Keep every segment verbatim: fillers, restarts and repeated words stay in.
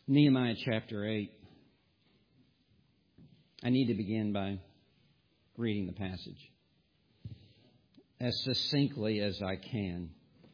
Nehemiah chapter eight. I need to begin by reading the passage as succinctly as I can.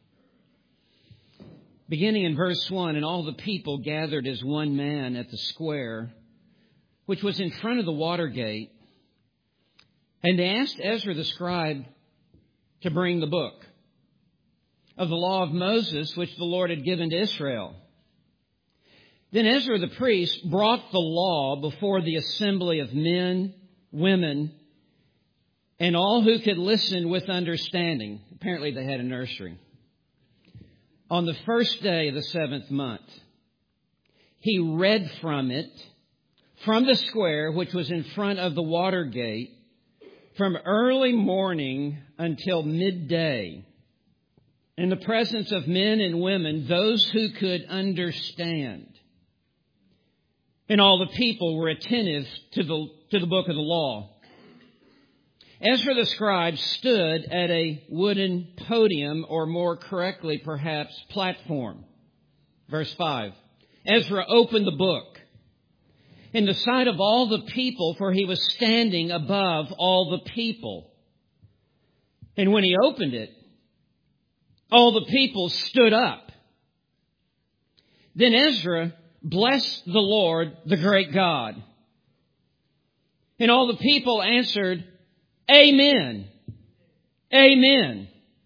Beginning in verse one, and all the people gathered as one man at the square, which was in front of the water gate, and they asked Ezra the scribe to bring the book of the law of Moses, which the Lord had given to Israel. Then Ezra the priest brought the law before the assembly of men, women, and all who could listen with understanding. Apparently they had a nursery. On the first day of the seventh month, he read from it, from the square which was in front of the water gate, from early morning until midday, in the presence of men and women, those who could understand. And all the people were attentive to the, to the book of the law. Ezra the scribe stood at a wooden podium, or more correctly, perhaps, platform. Verse five. Ezra opened the book in the sight of all the people, for he was standing above all the people. And when he opened it, all the people stood up. Then Ezra blessed the Lord, the great God. And all the people answered, Amen. Amen.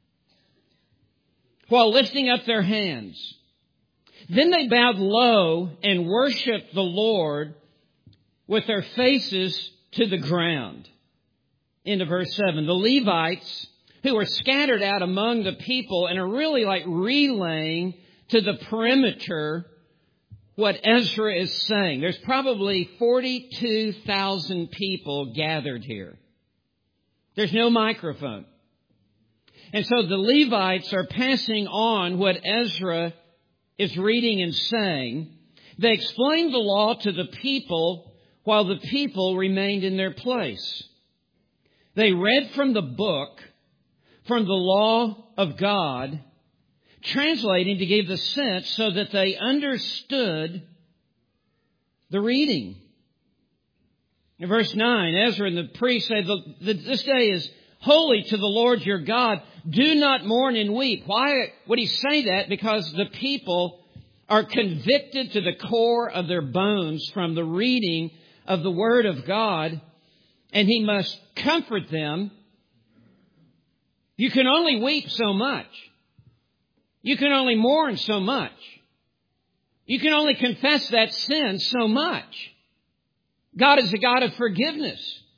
While lifting up their hands. Then they bowed low and worshiped the Lord with their faces to the ground. Into verse seven. The Levites, who were scattered out among the people and are really like relaying to the perimeter what Ezra is saying. There's probably forty-two thousand people gathered here. There's no microphone. And so the Levites are passing on what Ezra is reading and saying. They explained the law to the people while the people remained in their place. They read from the book, from the law of God, translating to give the sense so that they understood the reading. In verse nine, Ezra and the priest say, this day is holy to the Lord your God. Do not mourn and weep. Why would he say that? Because the people are convicted to the core of their bones from the reading of the Word of God, and he must comfort them. You can only weep so much. You can only mourn so much. You can only confess that sin so much. God is a God of forgiveness.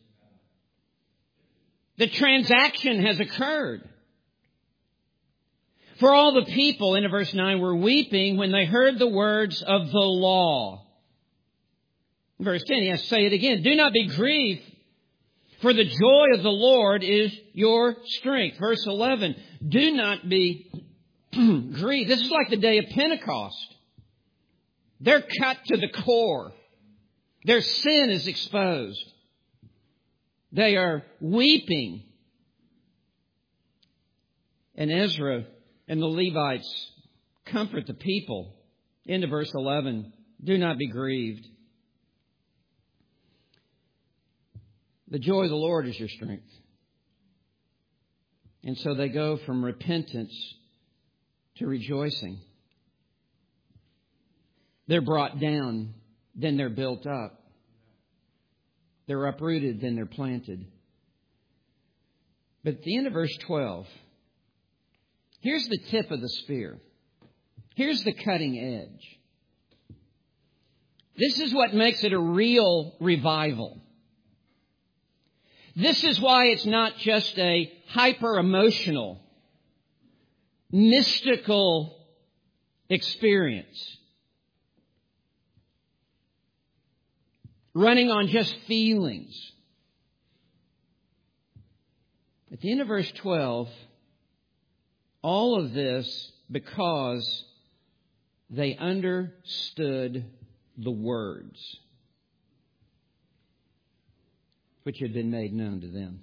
The transaction has occurred. For all the people, in verse nine, were weeping when they heard the words of the law. In verse ten, he has to say it again. Do not be grieved, for the joy of the Lord is your strength. Verse eleven, do not be grieved. This is like the day of Pentecost. They're cut to the core. Their sin is exposed. They are weeping. And Ezra and the Levites comfort the people. Into verse eleven, do not be grieved. The joy of the Lord is your strength. And so they go from repentance to rejoicing. They're brought down, then they're built up. They're uprooted, then they're planted. But at the end of verse twelve, here's the tip of the spear. Here's the cutting edge. This is what makes it a real revival. This is why it's not just a hyper-emotional, mystical experience. Running on just feelings. At the end of verse twelve, all of this because they understood the words which had been made known to them.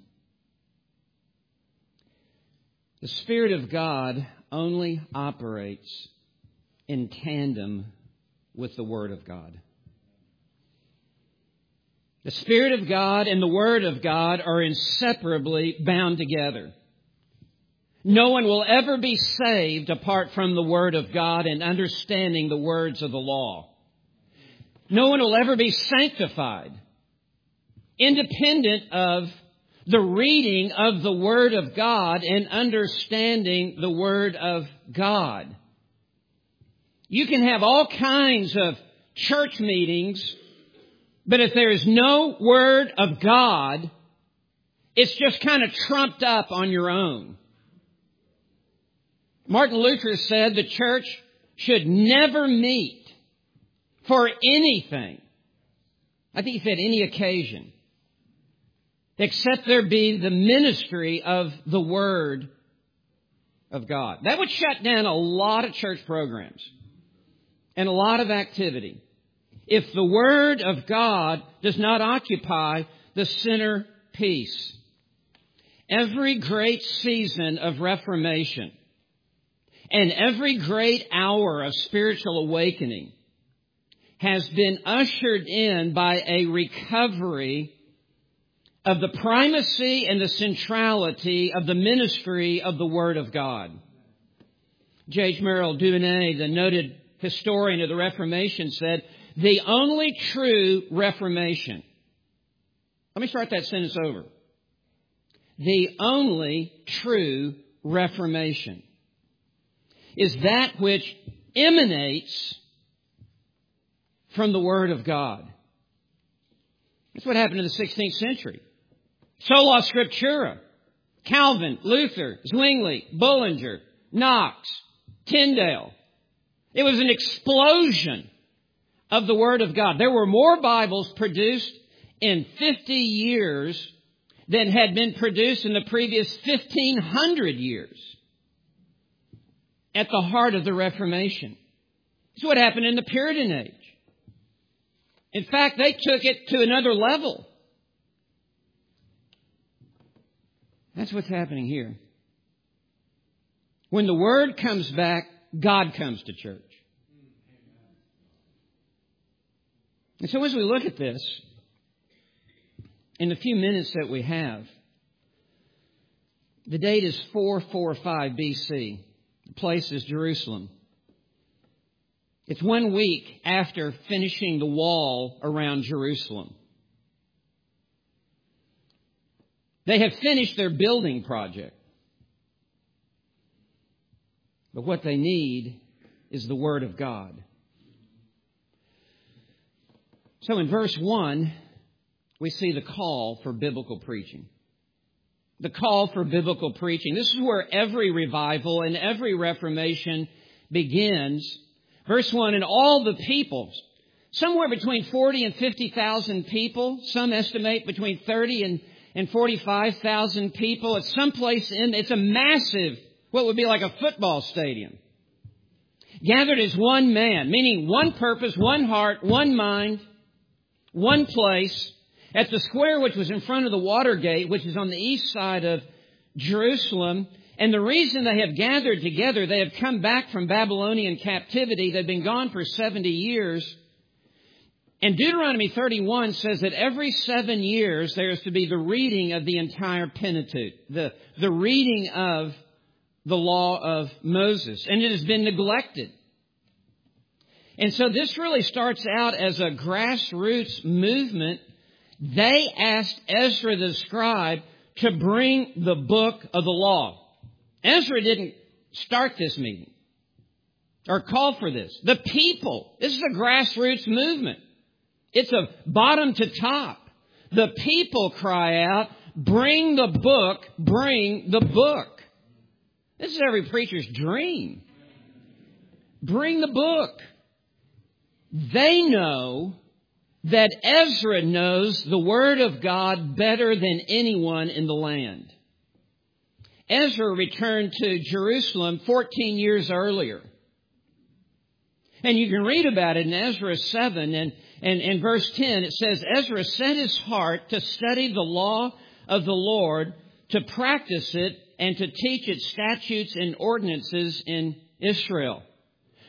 The Spirit of God only operates in tandem with the Word of God. The Spirit of God and the Word of God are inseparably bound together. No one will ever be saved apart from the Word of God and understanding the words of the law. No one will ever be sanctified independent of the reading of the Word of God and understanding the Word of God. You can have all kinds of church meetings, but if there is no Word of God, it's just kind of trumped up on your own. Martin Luther said the church should never meet for anything. I think he said any occasion, except there be the ministry of the Word of God. That would shut down a lot of church programs and a lot of activity if the Word of God does not occupy the centerpiece. Every great season of Reformation and every great hour of spiritual awakening has been ushered in by a recovery of the primacy and the centrality of the ministry of the Word of God. J H Merrill Dubonnet, the noted historian of the Reformation, said, the only true Reformation. Let me start that sentence over. The only true Reformation is that which emanates from the Word of God. That's what happened in the sixteenth century. Sola Scriptura. Calvin, Luther, Zwingli, Bullinger, Knox, Tyndale. It was an explosion of the Word of God. There were more Bibles produced in fifty years than had been produced in the previous fifteen hundred years. At the heart of the Reformation. It's what happened in the Puritan age. In fact, they took it to another level. That's what's happening here. When the Word comes back, God comes to church. And so as we look at this, in the few minutes that we have, the date is four forty-five B C. The place is Jerusalem. It's one week after finishing the wall around Jerusalem. They have finished their building project. But what they need is the Word of God. So in verse one, we see the call for biblical preaching. The call for biblical preaching. This is where every revival and every reformation begins. Verse one, and all the peoples, somewhere between forty and fifty thousand people, some estimate between thirty and, and forty-five thousand people. It's someplace in, it's a massive, what would be like a football stadium. Gathered as one man, meaning one purpose, one heart, one mind, one place, at the square which was in front of the Watergate, which is on the east side of Jerusalem. And the reason they have gathered together, they have come back from Babylonian captivity. They've been gone for seventy years. And Deuteronomy thirty-one says that every seven years there is to be the reading of the entire Pentateuch, the, the reading of the law of Moses. And it has been neglected. And so this really starts out as a grassroots movement. They asked Ezra the scribe to bring the book of the law. Ezra didn't start this meeting or call for this. The people, this is a grassroots movement. It's a bottom to top. The people cry out, bring the book, bring the book. This is every preacher's dream. Bring the book. They know that Ezra knows the Word of God better than anyone in the land. Ezra returned to Jerusalem fourteen years earlier. And you can read about it in Ezra seven and, and, and verse ten. It says, Ezra set his heart to study the law of the Lord, to practice it, and to teach its statutes and ordinances in Israel.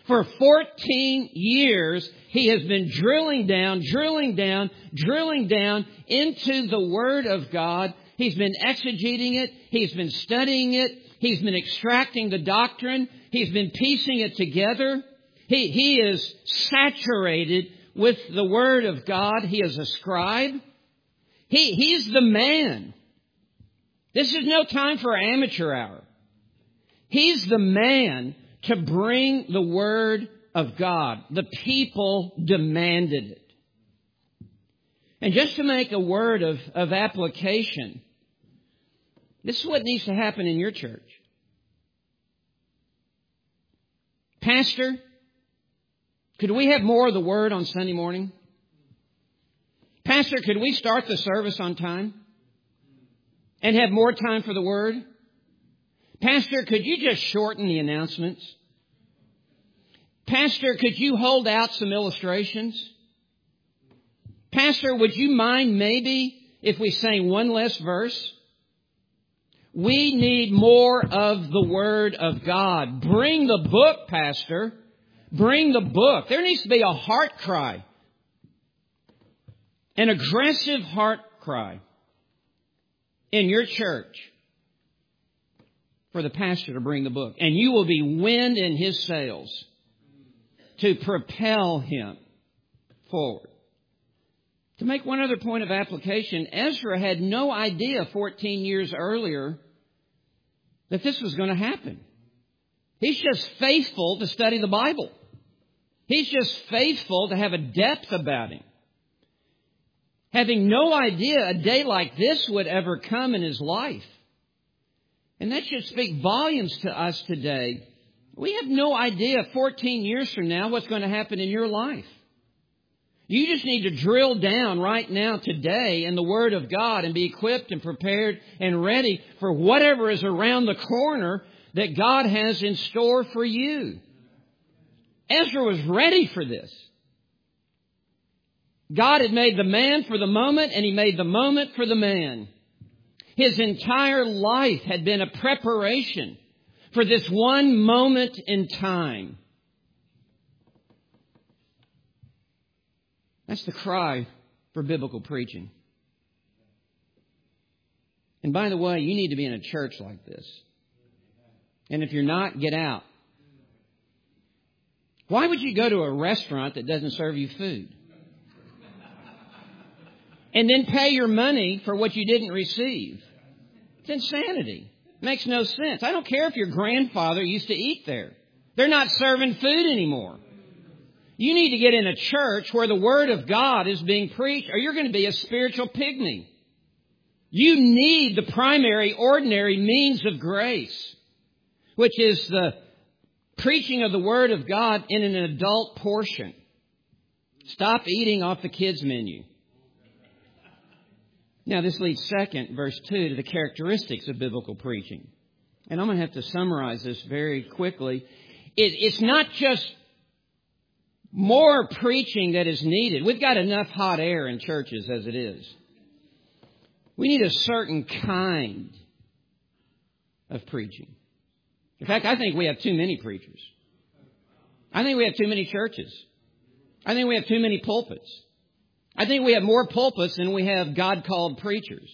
For fourteen years, he has been drilling down, drilling down, drilling down into the Word of God. He's been exegeting it. He's been studying it. He's been extracting the doctrine. He's been piecing it together. He, he is saturated with the Word of God. He is a scribe. He, he's the man. This is no time for amateur hour. He's the man to bring the Word of God. The people demanded it. And just to make a word of, of application, this is what needs to happen in your church. Pastor, could we have more of the Word on Sunday morning? Pastor, could we start the service on time and have more time for the Word? Pastor, could you just shorten the announcements? Pastor, could you hold out some illustrations? Pastor, would you mind maybe if we sang one less verse? We need more of the Word of God. Bring the book, Pastor. Bring the book. There needs to be a heart cry. An aggressive heart cry in your church for the pastor to bring the book. And you will be wind in his sails to propel him forward. To make one other point of application, Ezra had no idea fourteen years earlier that this was going to happen. He's just faithful to study the Bible. He's just faithful to have a depth about him. Having no idea a day like this would ever come in his life. And that should speak volumes to us today. We have no idea fourteen years from now what's going to happen in your life. You just need to drill down right now today in the Word of God and be equipped and prepared and ready for whatever is around the corner that God has in store for you. Ezra was ready for this. God had made the man for the moment, and He made the moment for the man. His entire life had been a preparation for this one moment in time. That's the cry for biblical preaching. And by the way, you need to be in a church like this. And if you're not, get out. Why would you go to a restaurant that doesn't serve you food? And then pay your money for what you didn't receive? It's insanity. It makes no sense. I don't care if your grandfather used to eat there. They're not serving food anymore. You need to get in a church where the Word of God is being preached, or you're going to be a spiritual pygmy. You need the primary, ordinary means of grace, which is the preaching of the Word of God in an adult portion. Stop eating off the kids' menu. Now, this leads second, verse two, to the characteristics of biblical preaching. And I'm going to have to summarize this very quickly. It, it's not just more preaching that is needed. We've got enough hot air in churches as it is. We need a certain kind of preaching. In fact, I think we have too many preachers. I think we have too many churches. I think we have too many pulpits. I think we have more pulpits than we have God-called preachers.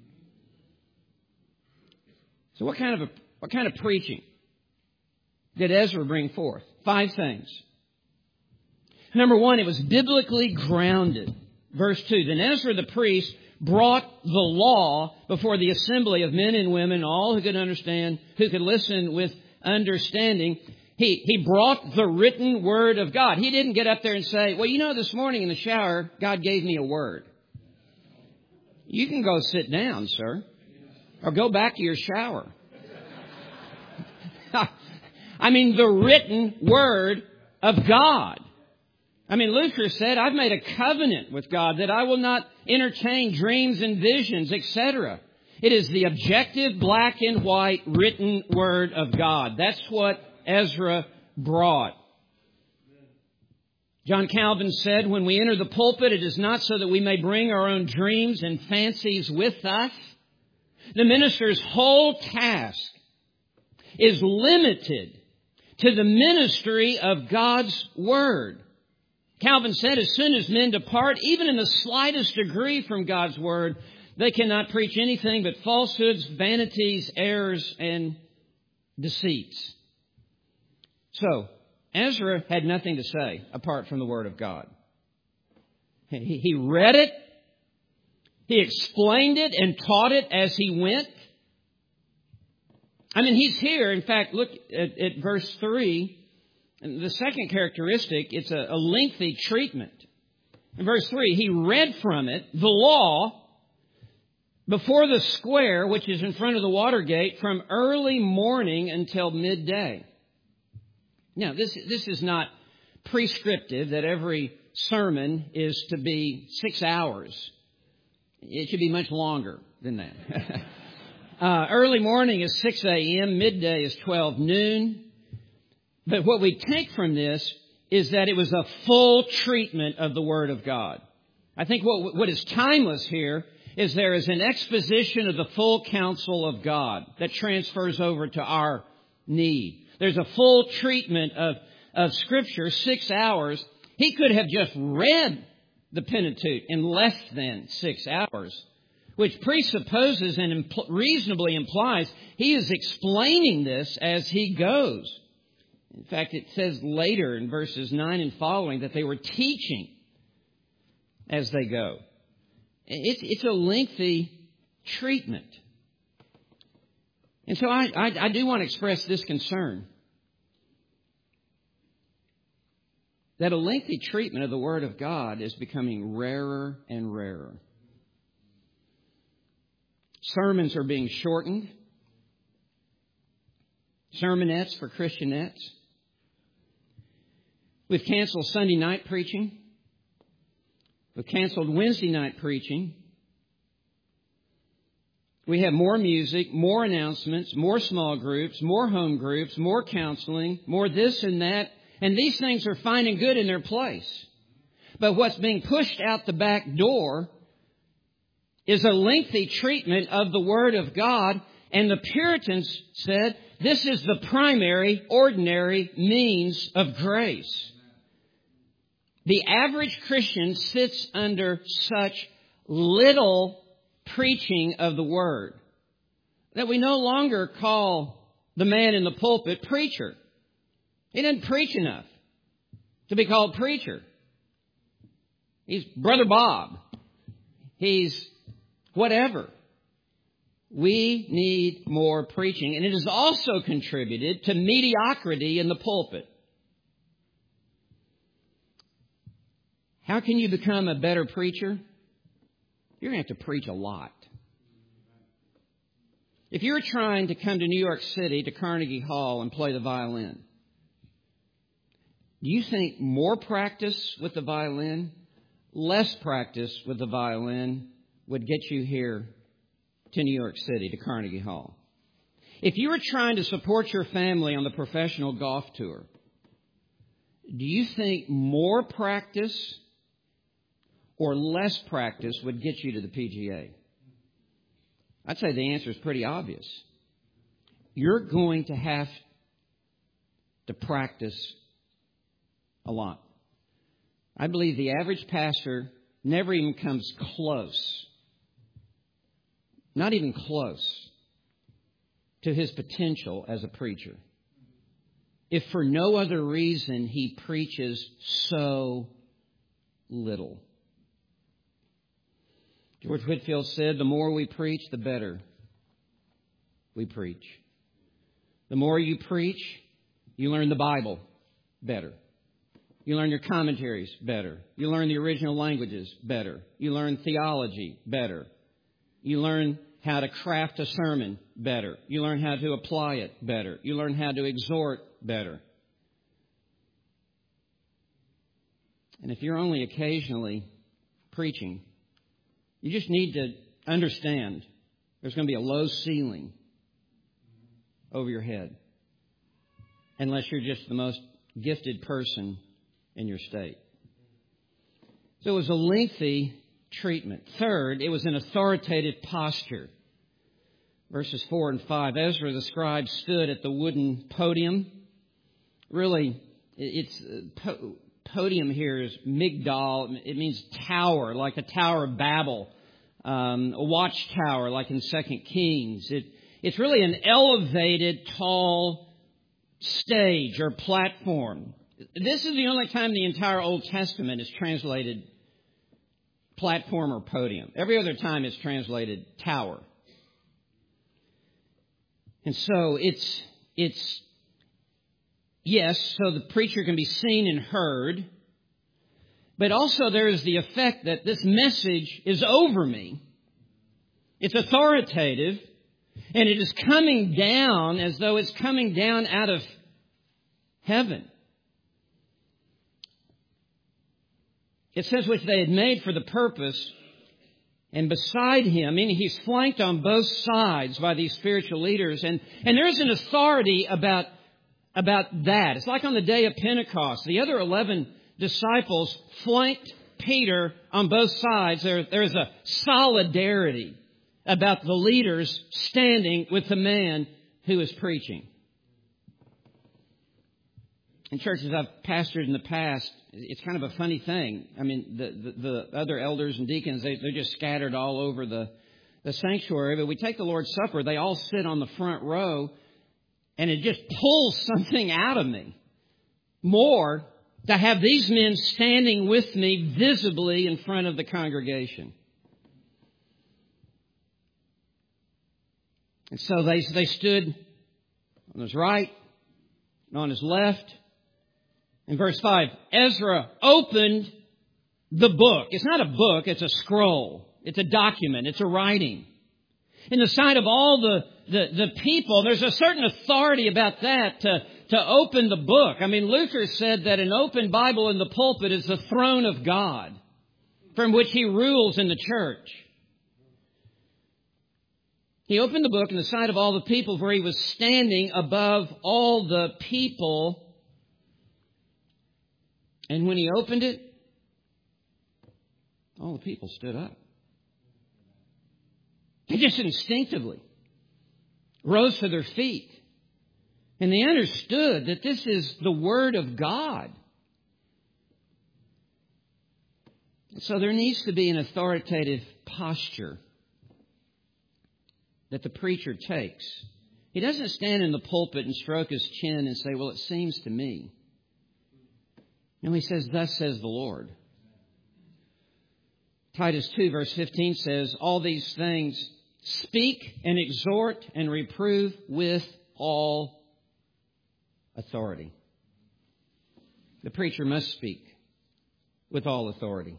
So what kind of a, what kind of preaching did Ezra bring forth? Five things. Number one, it was biblically grounded. Verse two, then Ezra the priest brought the law before the assembly of men and women, all who could understand, who could listen with understanding. He, he brought the written Word of God. He didn't get up there and say, well, you know, this morning in the shower, God gave me a word. You can go sit down, sir, or go back to your shower. I mean, the written Word of God. I mean, Luther said, I've made a covenant with God that I will not entertain dreams and visions, et cetera. It is the objective, black and white, written Word of God. That's what Ezra brought. John Calvin said, when we enter the pulpit, it is not so that we may bring our own dreams and fancies with us. The minister's whole task is limited to the ministry of God's Word. Calvin said, as soon as men depart, even in the slightest degree from God's Word, they cannot preach anything but falsehoods, vanities, errors, and deceits. So, Ezra had nothing to say apart from the Word of God. He read it, he explained it and taught it as he went. I mean, he's here. In fact, look at, at verse three. The second characteristic, it's a, a lengthy treatment. In verse three, he read from it the law before the square, which is in front of the water gate, from early morning until midday. Now, this, this is not prescriptive that every sermon is to be six hours. It should be much longer than that. uh, early morning is six a.m., midday is twelve noon. But what we take from this is that it was a full treatment of the Word of God. I think what, what is timeless here is there is an exposition of the full counsel of God that transfers over to our need. There's a full treatment of, of Scripture, six hours. He could have just read the Pentateuch in less than six hours, which presupposes and impl- reasonably implies he is explaining this as he goes. In fact, it says later in verses nine and following that they were teaching as they go. It's, it's a lengthy treatment. And so I, I, I do want to express this concern that a lengthy treatment of the Word of God is becoming rarer and rarer. Sermons are being shortened. Sermonettes for Christianettes. We've canceled Sunday night preaching. We've canceled Wednesday night preaching. We have more music, more announcements, more small groups, more home groups, more counseling, more this and that. And these things are fine and good in their place. But what's being pushed out the back door is a lengthy treatment of the Word of God. And the Puritans said this is the primary, ordinary means of grace. The average Christian sits under such little preaching of the Word that we no longer call the man in the pulpit preacher. He didn't preach enough to be called preacher. He's Brother Bob. He's whatever. We need more preaching. And it has also contributed to mediocrity in the pulpit. How can you become a better preacher? You're going to have to preach a lot. If you're trying to come to New York City, to Carnegie Hall, and play the violin, do you think more practice with the violin, less practice with the violin would get you here to New York City, to Carnegie Hall? If you were trying to support your family on the professional golf tour, do you think more practice or less practice would get you to the P G A? I'd say the answer is pretty obvious. You're going to have to practice a lot. I believe the average pastor never even comes close, not even close, to his potential as a preacher, if for no other reason he preaches so little. George Whitefield said, the more we preach, the better we preach. The more you preach, you learn the Bible better. You learn your commentaries better. You learn the original languages better. You learn theology better. You learn how to craft a sermon better. You learn how to apply it better. You learn how to exhort better. And if you're only occasionally preaching, you just need to understand there's going to be a low ceiling over your head unless you're just the most gifted person in your state. So it was a lengthy treatment. Third, it was an authoritative posture. Verses four and five, Ezra the scribe stood at the wooden podium really, it's po- podium here is migdal. It means tower, like a Tower of Babel, um, a watchtower, like in Second Kings. It, it's really an elevated, tall stage or platform. This is the only time the entire Old Testament is translated platform or podium. Every other time it's translated tower. And so it's, it's, yes, so the preacher can be seen and heard, but also there is the effect that this message is over me. It's authoritative, and it is coming down as though it's coming down out of heaven. It says which they had made for the purpose, and beside him, meaning he's flanked on both sides by these spiritual leaders, and, and there's an authority about, about that. It's like on the day of Pentecost. The other eleven disciples flanked Peter on both sides. There, there's a solidarity about the leaders standing with the man who is preaching. In churches I've pastored in the past, it's kind of a funny thing. I mean, the, the, the other elders and deacons, they, they're just scattered all over the, the sanctuary. But we take the Lord's Supper, they all sit on the front row, and it just pulls something out of me. More to have these men standing with me visibly in front of the congregation. And so they, they stood on his right and on his left. In verse five, Ezra opened the book. It's not a book, it's a scroll. It's a document. It's a writing. In the sight of all the, the, the people, there's a certain authority about that to, to open the book. I mean, Luther said that an open Bible in the pulpit is the throne of God from which he rules in the church. He opened the book in the sight of all the people where he was standing above all the people. And when he opened it, all the people stood up. They just instinctively rose to their feet. And they understood that this is the Word of God. So there needs to be an authoritative posture that the preacher takes. He doesn't stand in the pulpit and stroke his chin and say, well, it seems to me. No, he says, thus says the Lord. Titus two verse fifteen says, all these things speak and exhort and reprove with all authority. The preacher must speak with all authority.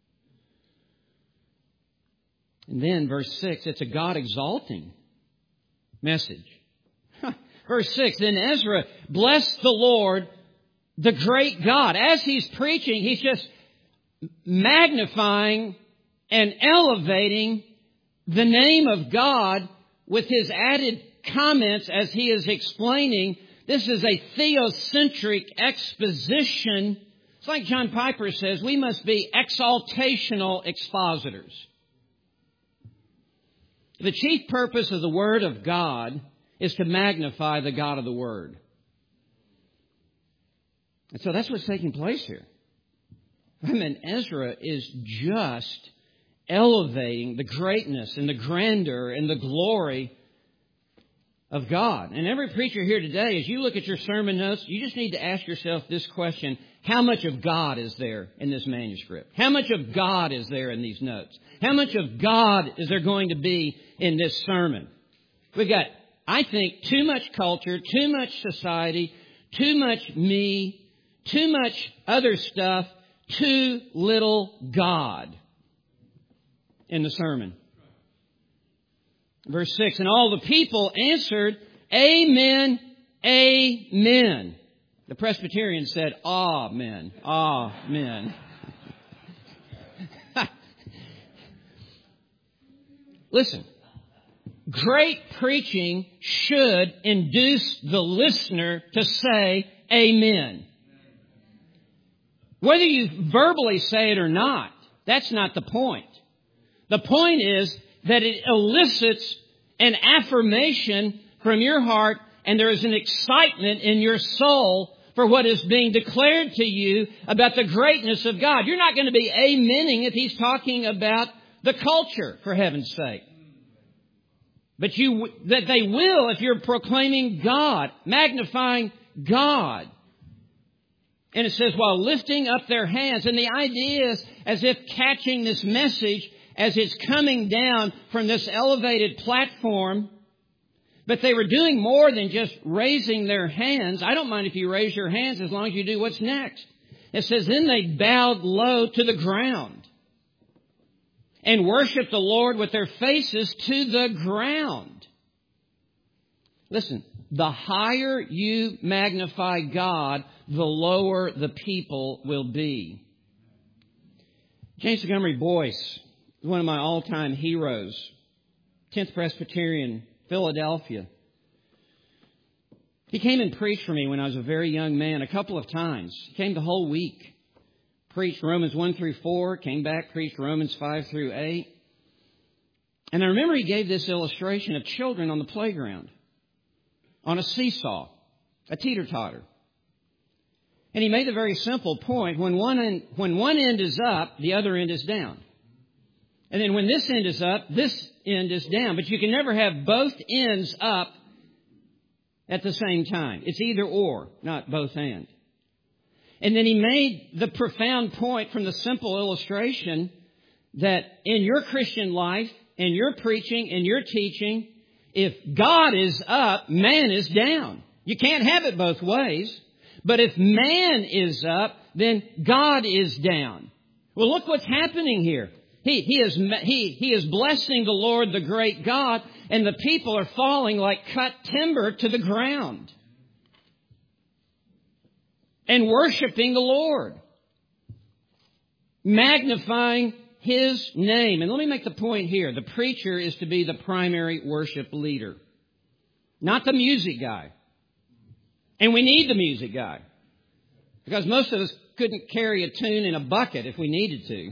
And then verse six, it's a God-exalting message. Verse six, then Ezra blessed the Lord, the great God. As he's preaching, he's just magnifying and elevating the name of God with his added comments as he is explaining. This is a theocentric exposition. It's like John Piper says, we must be exaltational expositors. The chief purpose of the Word of God is to magnify the God of the Word. And so that's what's taking place here. I mean, Ezra is just elevating the greatness and the grandeur and the glory of God. And every preacher here today, as you look at your sermon notes, you just need to ask yourself this question. How much of God is there in this manuscript? How much of God is there in these notes? How much of God is there going to be in this sermon? We've got, I think, too much culture, too much society, too much me, too much other stuff, too little God in the sermon. Verse six, and all the people answered, Amen, Amen. The Presbyterian said, Amen, Amen. Listen, great preaching should induce the listener to say Amen. Whether you verbally say it or not, that's not the point. The point is that it elicits an affirmation from your heart, and there is an excitement in your soul for what is being declared to you about the greatness of God. You're not going to be amening if He's talking about the culture, for heaven's sake. But you, that they will if you're proclaiming God, magnifying God. And it says, while lifting up their hands. And the idea is as if catching this message as it's coming down from this elevated platform. But they were doing more than just raising their hands. I don't mind if you raise your hands as long as you do what's next. It says, then they bowed low to the ground and worshiped the Lord with their faces to the ground. Listen, the higher you magnify God, the lower the people will be. James Montgomery Boyce is one of my all-time heroes. tenth Presbyterian, Philadelphia. He came and preached for me when I was a very young man a couple of times. He came the whole week. Preached Romans one through four, came back, preached Romans five through eight. And I remember he gave this illustration of children on the playground, on a seesaw, a teeter-totter. And he made a very simple point. When one end, when one end is up, the other end is down. And then when this end is up, this end is down. But you can never have both ends up at the same time. It's either or, not both and. And then he made the profound point from the simple illustration that in your Christian life, in your preaching, in your teaching, if God is up, man is down. You can't have it both ways. But if man is up, then God is down. Well, look what's happening here. He, he, is, he, he is blessing the Lord, the great God, and the people are falling like cut timber to the ground and worshiping the Lord, magnifying His name. And let me make the point here. The preacher is to be the primary worship leader, not the music guy. And we need the music guy, because most of us couldn't carry a tune in a bucket if we needed to.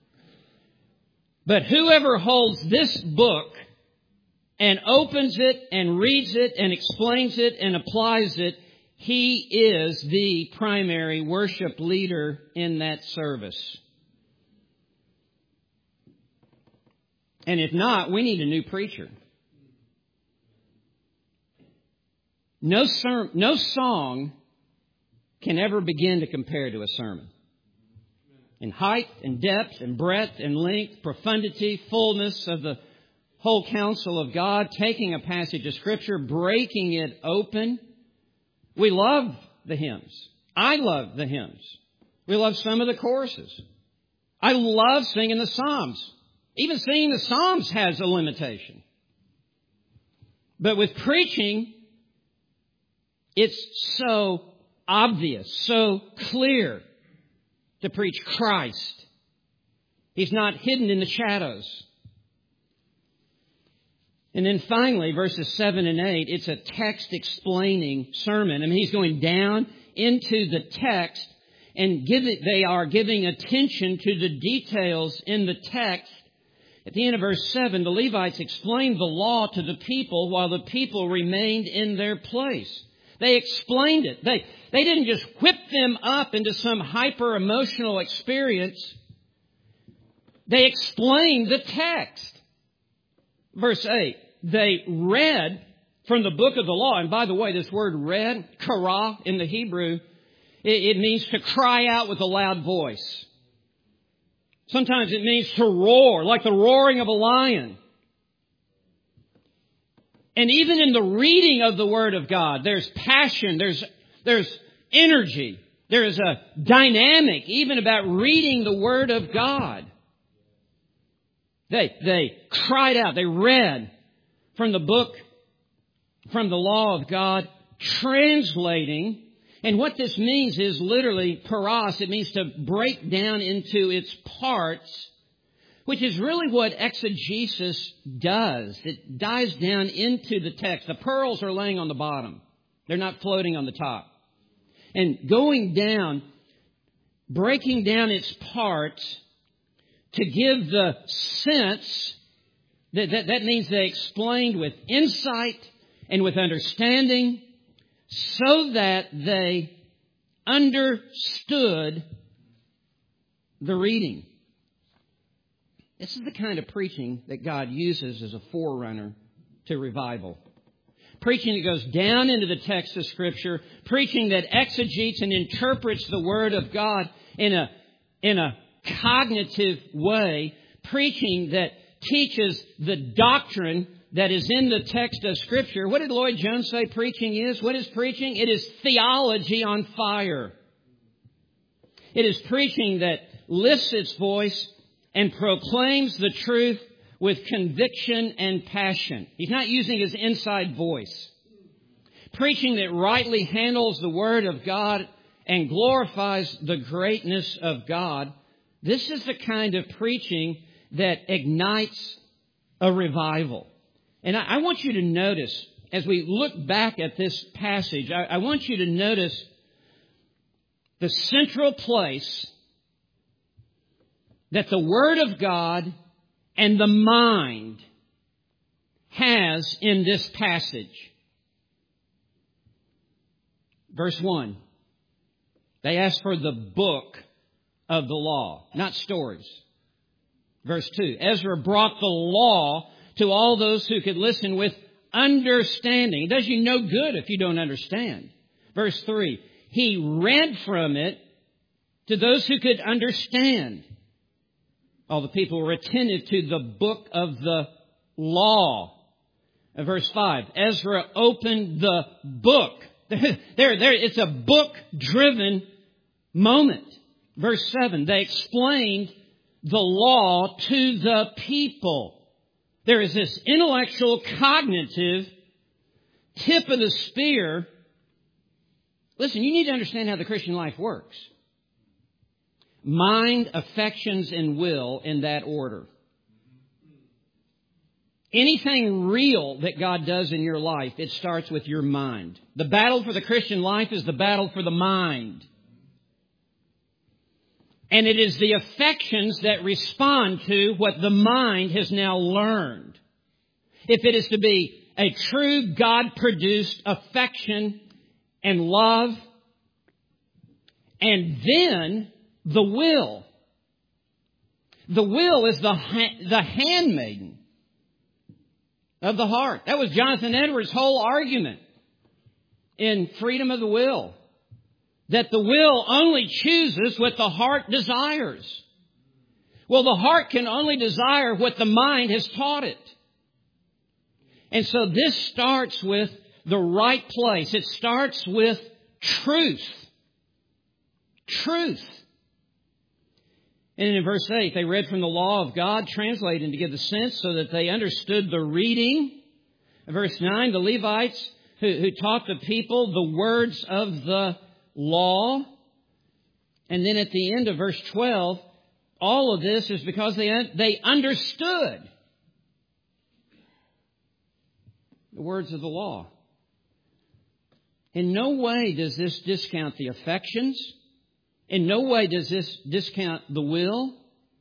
But whoever holds this book and opens it and reads it and explains it and applies it, he is the primary worship leader in that service. And if not, we need a new preacher. No, ser- no song can ever begin to compare to a sermon. In height and depth and breadth and length, profundity, fullness of the whole counsel of God, taking a passage of Scripture, breaking it open. We love the hymns. I love the hymns. We love some of the choruses. I love singing the Psalms. Even singing the Psalms has a limitation. But with preaching, it's so obvious, so clear to preach Christ. He's not hidden in the shadows. And then finally, verses seven and eight, it's a text explaining sermon. I mean, he's going down into the text and give it, they are giving attention to the details in the text. At the end of verse seven, the Levites explained the law to the people while the people remained in their place. They explained it. They, they didn't just whip them up into some hyper-emotional experience. They explained the text. Verse eight, they read from the book of the law. And by the way, this word read, kara in the Hebrew, it, it means to cry out with a loud voice. Sometimes it means to roar, like the roaring of a lion. And even in the reading of the Word of God, there's passion, there's, there's energy, there is a dynamic even about reading the Word of God. They, they cried out, they read from the book, from the law of God, translating. And what this means is literally paras. It means to break down into its parts, which is really what exegesis does. It dives down into the text. The pearls are laying on the bottom. They're not floating on the top. And going down, breaking down its parts to give the sense, that, that, that means they explained with insight and with understanding, so that they understood the reading. This is the kind of preaching that God uses as a forerunner to revival. Preaching that goes down into the text of Scripture, preaching that exegetes and interprets the Word of God in a, in a cognitive way, preaching that teaches the doctrine that is in the text of Scripture. What did Lloyd Jones say preaching is? What is preaching? It is theology on fire. It is preaching that lifts its voice and proclaims the truth with conviction and passion. He's not using his inside voice. Preaching that rightly handles the Word of God and glorifies the greatness of God. This is the kind of preaching that ignites a revival. And I, I want you to notice, as we look back at this passage, I, I want you to notice the central place that the Word of God and the mind has in this passage. Verse one. They ask for the book of the law, not stories. Verse two. Ezra brought the law to all those who could listen with understanding. It does you no good if you don't understand. Verse three. He read from it to those who could understand. All the people were attentive to the book of the law. And verse five, Ezra opened the book. There, there, it's a book-driven moment. Verse seven, they explained the law to the people. There is this intellectual, cognitive tip of the spear. Listen, you need to understand how the Christian life works. Mind, affections, and will in that order. Anything real that God does in your life, it starts with your mind. The battle for the Christian life is the battle for the mind. And it is the affections that respond to what the mind has now learned. If it is to be a true God-produced affection and love, and then the will. The will is the, the handmaiden of the heart. That was Jonathan Edwards' whole argument in Freedom of the Will. That the will only chooses what the heart desires. Well, the heart can only desire what the mind has taught it. And so this starts with the right place. It starts with truth. Truth. And in verse eight, they read from the law of God, translated to give the sense so that they understood the reading. In verse nine, the Levites who, who taught the people the words of the law. And then at the end of verse twelve, all of this is because they, they understood the words of the law. In no way does this discount the affections. In no way does this discount the will.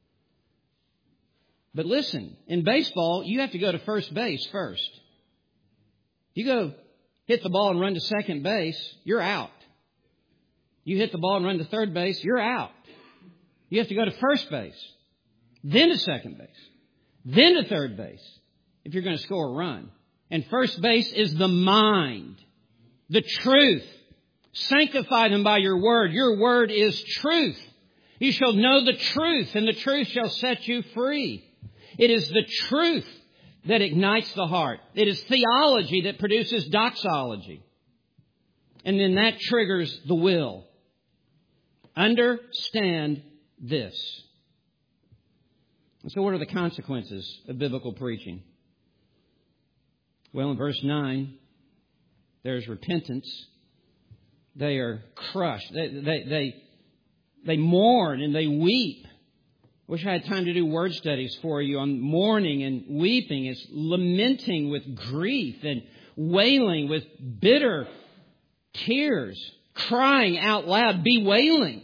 But listen, in baseball, you have to go to first base first. You go hit the ball and run to second base, you're out. You hit the ball and run to third base, you're out. You have to go to first base, then to second base, then to third base if you're going to score a run. And first base is the mind, the truth. Sanctify them by your word. Your word is truth. You shall know the truth, and the truth shall set you free. It is the truth that ignites the heart. It is theology that produces doxology. And then that triggers the will. Understand this. And so what are the consequences of biblical preaching? Well, in verse nine, there's repentance. They are crushed. They, they, they, they mourn and they weep. Wish I had time to do word studies for you on mourning and weeping. It's lamenting with grief and wailing with bitter tears, crying out loud, bewailing.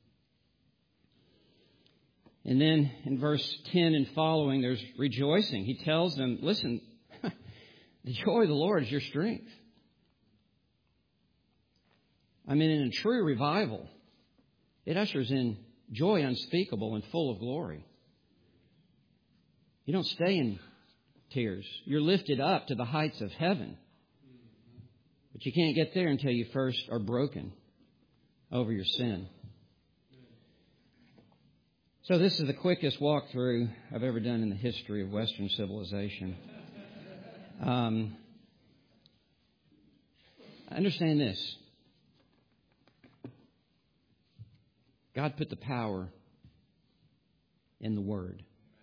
And then in verse ten and following, there's rejoicing. He tells them, listen, the joy of the Lord is your strength. I mean, in a true revival, it ushers in joy unspeakable and full of glory. You don't stay in tears. You're lifted up to the heights of heaven. But you can't get there until you first are broken over your sin. So this is the quickest walkthrough I've ever done in the history of Western civilization. Um, understand this. God put the power in the Word.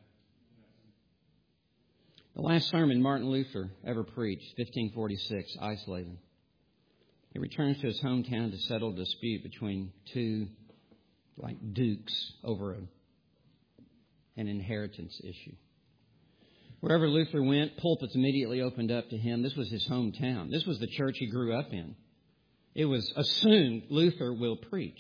The last sermon Martin Luther ever preached, fifteen forty-six, Eisleben. He returns to his hometown to settle a dispute between two, like, dukes over a, an inheritance issue. Wherever Luther went, pulpits immediately opened up to him. This was his hometown. This was the church he grew up in. It was assumed Luther will preach.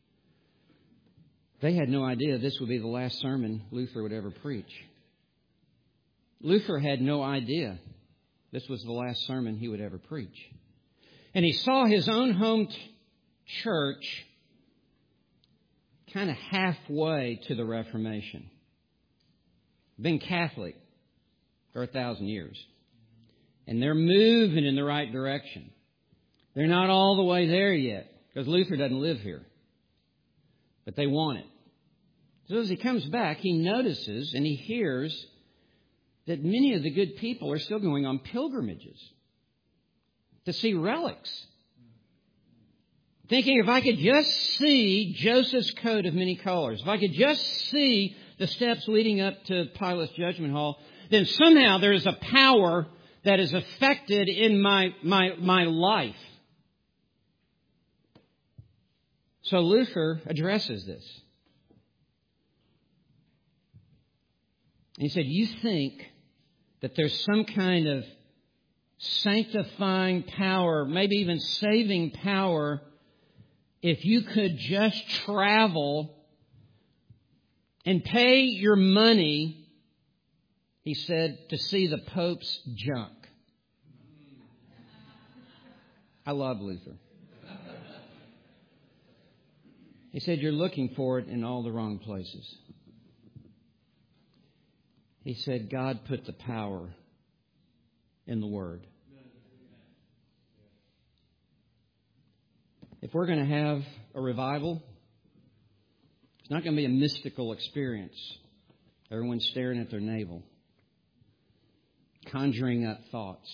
They had no idea this would be the last sermon Luther would ever preach. Luther had no idea this was the last sermon he would ever preach. And he saw his own home t- church kind of halfway to the Reformation. Been Catholic for a thousand years. And they're moving in the right direction. They're not all the way there yet, because Luther doesn't live here. But they want it. So as he comes back, he notices and he hears that many of the good people are still going on pilgrimages to see relics. Thinking, if I could just see Joseph's coat of many colors, if I could just see the steps leading up to Pilate's judgment hall, then somehow there is a power that is affected in my, my, my life. So Luther addresses this. He said, you think that there's some kind of sanctifying power, maybe even saving power, if you could just travel and pay your money, he said, to see the Pope's junk. I love Luther. He said, you're looking for it in all the wrong places. He said, God put the power in the Word. If we're going to have a revival, it's not going to be a mystical experience. Everyone's staring at their navel, conjuring up thoughts.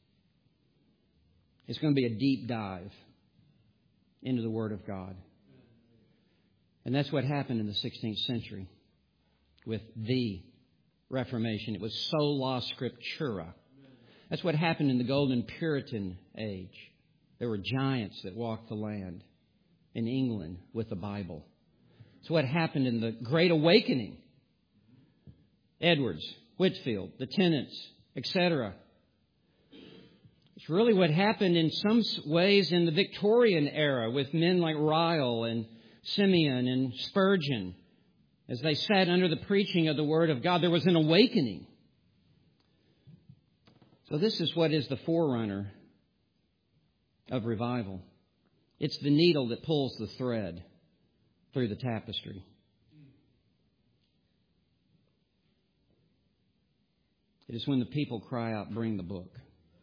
It's going to be a deep dive into the Word of God. And that's what happened in the sixteenth century with the Reformation. It was sola scriptura. That's what happened in the Golden Puritan age. There were giants that walked the land in England with the Bible. It's what happened in the Great Awakening. Edwards, Whitefield, the Tennants, et cetera. It's really what happened in some ways in the Victorian era with men like Ryle and Simeon and Spurgeon. As they sat under the preaching of the Word of God, there was an awakening. So this is what is the forerunner of revival. It's the needle that pulls the thread through the tapestry. It is when the people cry out, bring the book.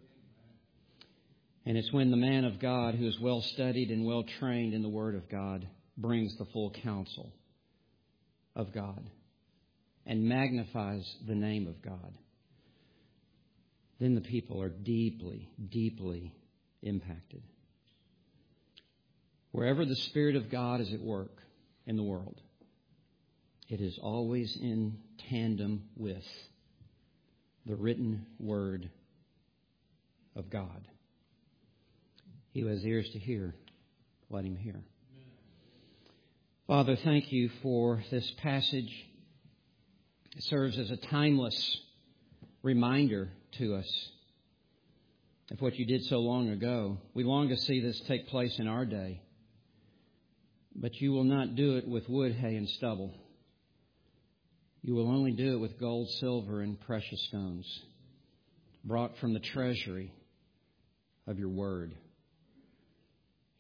And it's when the man of God, who is well studied and well trained in the Word of God, brings the full counsel of God and magnifies the name of God. Then the people are deeply, deeply impacted. Wherever the Spirit of God is at work in the world, it is always in tandem with the written Word of God. He who has ears to hear, let him hear. Father, thank you for this passage. It serves as a timeless reminder to us of what you did so long ago. We long to see this take place in our day. But you will not do it with wood, hay, and stubble. You will only do it with gold, silver, and precious stones brought from the treasury of your word.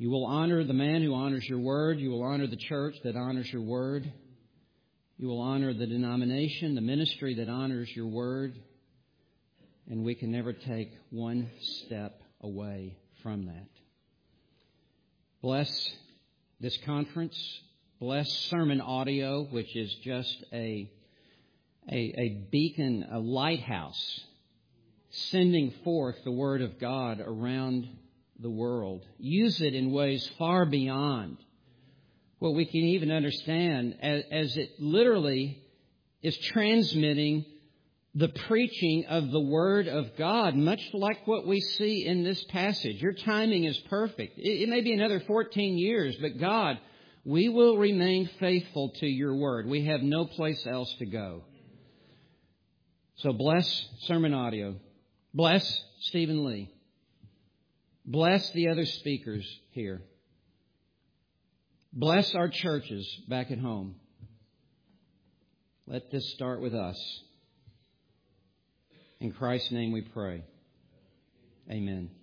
You will honor the man who honors your word. You will honor the church that honors your word. You will honor the denomination, the ministry that honors your word. And we can never take one step away from that. Bless this conference. Bless sermon audio, which is just a, a, a beacon, a lighthouse, sending forth the Word of God around the world. Use it in ways far beyond what we can even understand, as, as it literally is transmitting the preaching of the Word of God, much like what we see in this passage. Your timing is perfect. It, it may be another fourteen years, but God, we will remain faithful to your Word. We have no place else to go. So bless sermon audio. Bless Stephen Lee. Bless the other speakers here. Bless our churches back at home. Let this start with us. In Christ's name we pray. Amen.